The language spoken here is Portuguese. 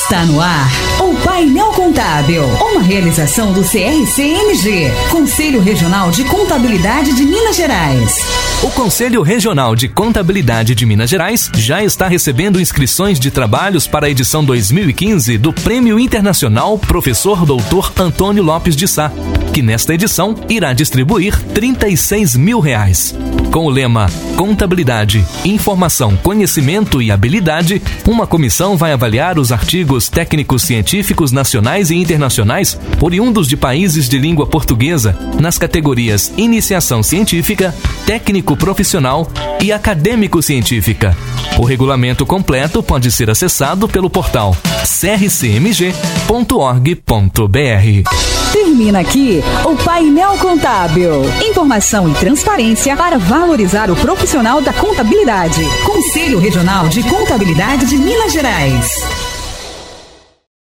Está no ar o Painel Contábil, uma realização do CRC-MG, Conselho Regional de Contabilidade de Minas Gerais. O Conselho Regional de Contabilidade de Minas Gerais já está recebendo inscrições de trabalhos para a edição 2015 do Prêmio Internacional Professor Dr. Antônio Lopes de Sá, que nesta edição irá distribuir R$36 mil. Com o lema Contabilidade, Informação, Conhecimento e Habilidade, uma comissão vai avaliar os artigos técnicos científicos nacionais e internacionais oriundos de países de língua portuguesa nas categorias Iniciação Científica, Técnico Profissional e Acadêmico Científica. O regulamento completo pode ser acessado pelo portal crcmg.org.br. Termina aqui o Painel Contábil. Informação e transparência para valorizar o profissional da contabilidade. Conselho Regional de Contabilidade de Minas Gerais.